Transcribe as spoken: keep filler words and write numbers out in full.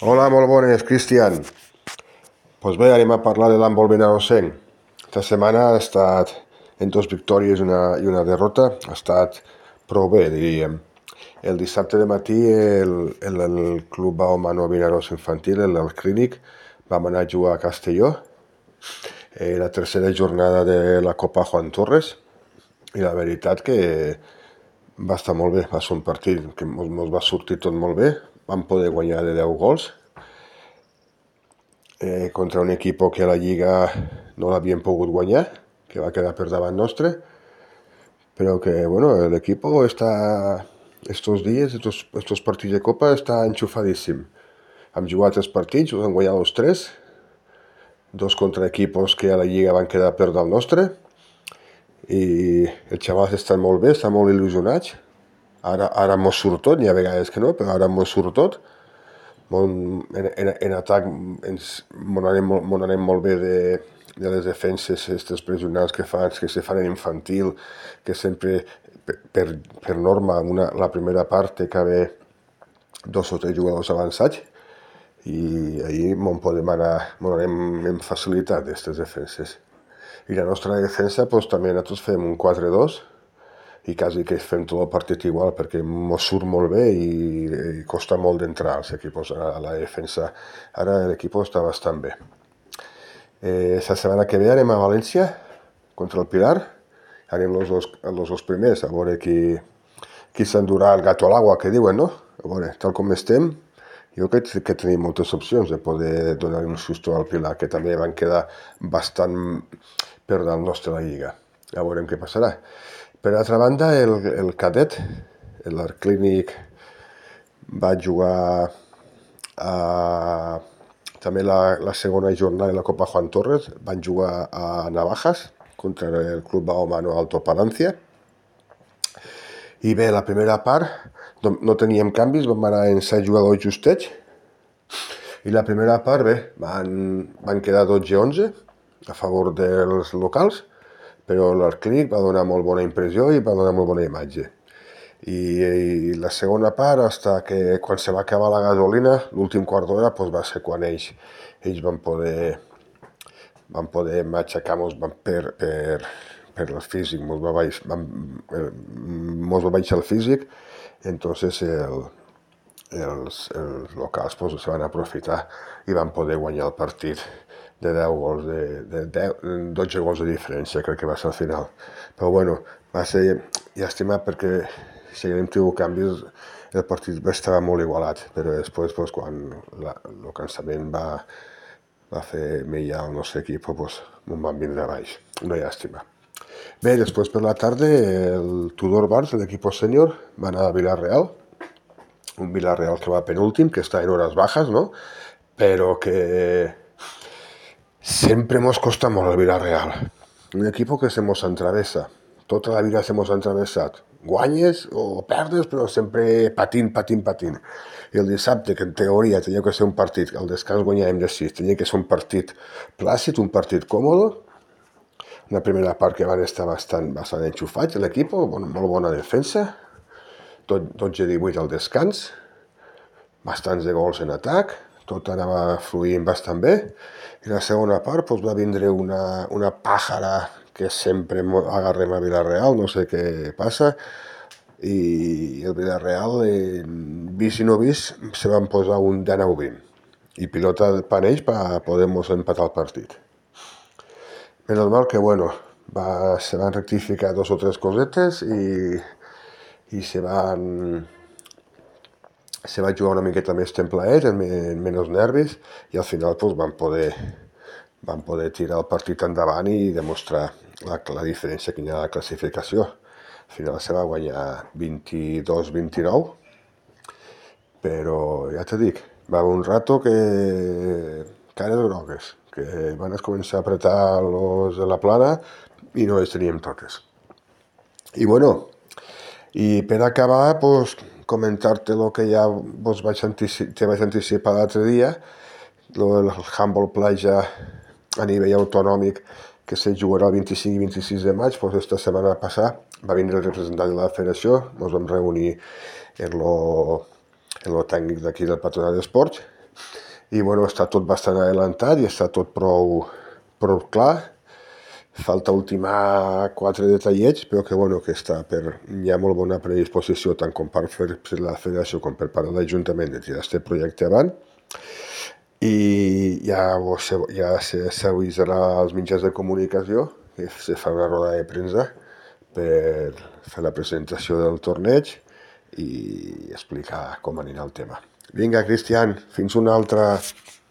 Hola, molt bones, Cristian. Doncs bé, anem a parlar de l'handbol benausenc. Esta setmana ha estat en dos victòries una, i una derrota. Ha estat prou bé, diríem. El dissabte de matí el, el, el Club Bahomano Vinaròs Infantil, el, el Clínic, vam anar a jugar a Castelló. Eh, la tercera jornada de la Copa Juan Torres. I la veritat que va estar molt bé. Va ser un partit que mos, mos va sortir tot molt bé. Vam poder guanyar de deu gols. Eh, contra un equip que a la Lliga no l'havien pogut guanyar, que va quedar per davant nostre, però que, bueno, l'equip està, estos dies, estos, estos partits de Copa, està enxufadíssim. Hem jugat tres partits, us hem guanyat els tres, dos contra equipos que a la Lliga van quedar per dalt nostre, i els xavals estan molt bé, estan molt il·lusionats. Ara, ara mos surt tot, n'hi ha vegades que no, però ara mos surt tot. En, en, en atac ens mon anem, mon anem molt bé de, de les defenses, aquestes pressionals que fan, que se fan en infantil, que sempre per, per norma una, la primera part té que haver dos o tres jugadors avançats, i ahir mon podem anar, mon anem en facilitat d'aquestes defenses. I la nostra defensa, doncs, també nosaltres fem un quatre dos, i quasi que fem tot el partit igual, perquè mos surt molt bé i, i costa molt d'entrar als equipos a la defensa. Ara l'equip està bastant bé. Eh, la setmana que ve anem a València contra el Pilar. Anem els dos, els dos primers, a veure qui, qui s'endurà el gato a l'aigua, que diuen, no? A veure, tal com estem, jo crec que tenim moltes opcions de poder donar un susto al Pilar, que també van quedar bastant per dalt nostre la Lliga. Ja veurem què passarà. Per altra banda, el, el cadet, l'Art Clínic, va jugar a, també la, la segona jornada de la Copa Juan Torres, van jugar a Navajas contra el Club Bahomano Alto Palancia. I bé, la primera part no, no teníem canvis, vam anar en set jugadors justets, i la primera part, bé, van, van quedar dotze onze a favor dels locals, però l'Art Clínic va donar molt bona impressió i va donar molt bona imatge. I, i la segona part, hasta que quan se va acabar la gasolina, l'últim quart d'hora, doncs va ser quan ells, ells van poder van poder matxacar-nos per, per, per el físic, mos va, baix, van, mos va baixar el físic, entonces el, els, els locals pues, se van aprofitar i van poder guanyar el partit de deu gols, de, de deu, dotze gols de diferència, crec que va ser al final. Però bueno, va ser llàstima perquè si haguem tingut canvis el partit estava molt igualat, però després pues, quan la, el cansament va, va fer millar el nostre equip, pues, me'n van vindre a baix. Una llàstima. Bé, després per la tarda el Tudor Bars, l'equip sènior, va anar a Villarreal, un Villarreal que va penúltim, que està en hores bajas, no? Però que sempre mos costa molt el Villarreal. Un equip que se mos entravessa. Tota la vida se mos ha entravessat. Guanyes o perdes, però sempre patint, patint, patint. I el dissabte, que en teoria tenia que ser un partit, al descans guanyàvem de sis, tenia que ser un partit plàcid, un partit còmode. Una primera part que van estar bastant, bastant enxufats, l'equip, bon, molt bona defensa, dotze divuit al descans, bastants de gols en atac, tot anava fluint bastant bé, i la segona part doncs, va vindre una, una pàjara que sempre agarrem a Villarreal, no sé què passa, i el Villarreal, eh, vist i no vist, se van posar un dinou vint, i pilota per ells per poder-nos empatar el partit. Menos mal que, bueno, va, se van rectificar dos o tres cosetes i, i se van... se va jugar una miqueta més templaet, amb menys nervis, i al final doncs, van, poder, van poder tirar el partit endavant i demostrar la, la diferència que hi ha a la classificació. Al final se va guanyar vint-i-dos vint-i-nou, però ja te dic, va haver un rato que cares grogues, que van començar a apretar los de la plana i no les teníem totes. I bueno, i per acabar, doncs, comentar-te el que ja vos vaig anticipar, te vaig anticipar l'altre dia, el handball playa a nivell autonòmic que se jugarà el vint-i-cinc i vint-i-sis de maig, doncs esta setmana passada va vindre el representant de la federació, ens vam reunir en lo, en lo tècnic d'aquí del Patronat d'Esports, i bueno, està tot bastant adelantat i està tot prou, prou clar. Falta ultimar quatre detallets, però que, bueno, que està per, hi ha molt bona predisposició tant com per, fer, per la federació com per part de l'Ajuntament de tirar aquest projecte avant, i ja, ja s'avisarà als mitjans de comunicació que se fa una roda de premsa per fer la presentació del torneig i explicar com anirà el tema. Vinga, Cristian, fins una altra.